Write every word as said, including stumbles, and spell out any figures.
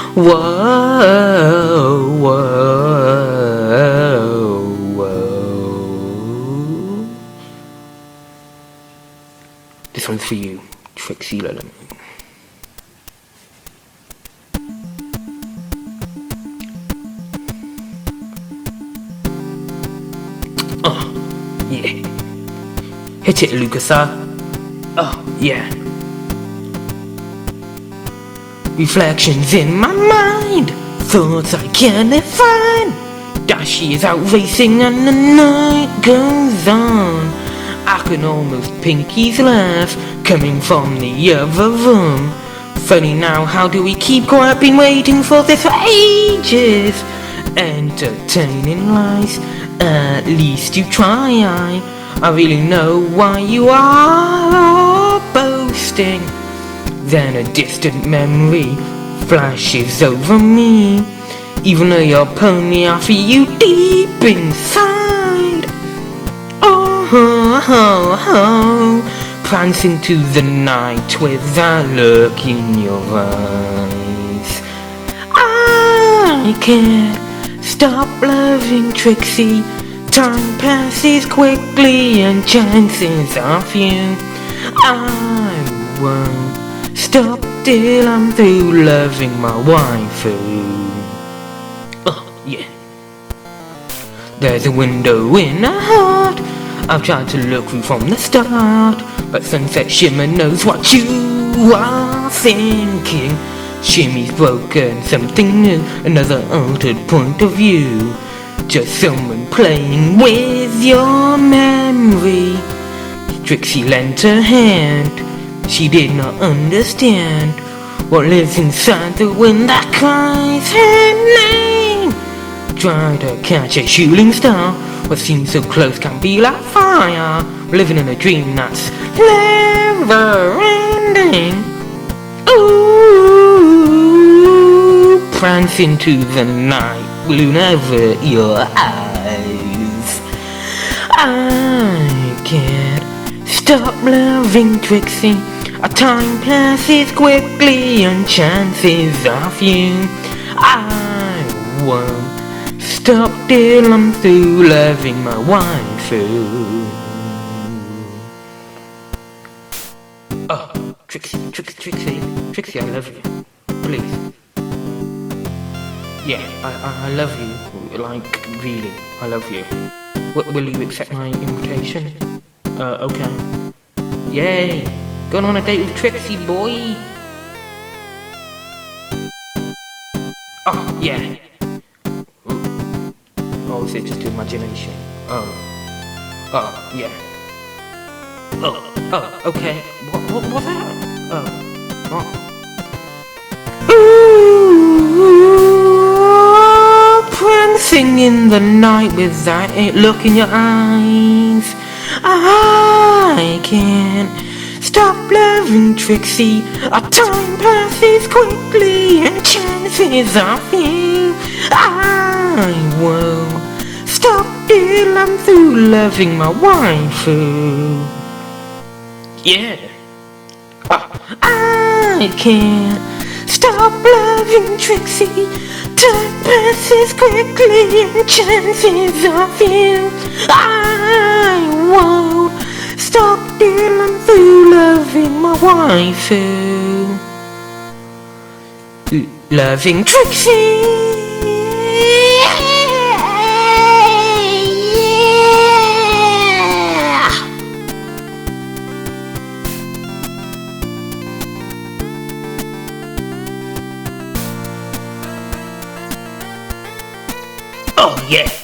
Whoa, whoa, whoa. This one's for you, Trixie Lemon. Oh, yeah. Hit it, Lucasa. Oh, yeah. Reflections in my mind, thoughts I can't define. Dashi is out racing and the night goes on. I can almost Pinky's laugh coming from the other room. Funny now, how do we keep quiet? Been waiting for this for ages. Entertaining lies, at least you try. I, I really know why you are boasting. Then a distant memory flashes over me. Even though you're pony, I feel you deep inside. Oh, oh, oh, oh. Prance into the night with that look in your eyes. I can't stop loving Trixie. Time passes quickly and chances are few. I won't stop till I'm through loving my waifu. Oh, yeah. There's a window in her heart I've tried to look through from the start, but sunset shimmer knows what you are thinking. Shimmy's broken, something new, another altered point of view. Just someone playing with your memory. Trixie lent her hand. She did not understand what lives inside the wind that cries her name. Try to catch a shooting star. What seems so close can be like fire. We're living in a dream that's never ending. Ooh, prance into the night, balloon over your eyes. I can't stop loving Trixie. Our time passes quickly and chances are few. I won't stop till I'm through loving my waifu. Oh, Trixie, Trixie, Trixie, Trixie, I love you. Please. Yeah, I, I, I love you. Like, really, I love you. W- will you accept my invitation? Uh, okay. Yay! Going on a date with Trixie, boy! Oh, yeah! Oh, is it just imagination? Oh. Oh, yeah. Oh, oh, okay. What, what, what's that? Oh, what? Ooh, prancing in the night with that look in your eyes. I can't stop loving Trixie. Our time passes quickly and chances are few. I won't stop till I'm through loving my waifu. Yeah. Oh, I can't stop loving Trixie. Time passes quickly and chances are few. I won't stop till I'm through loving my waifu. Loving Trixie. Oh, yeah.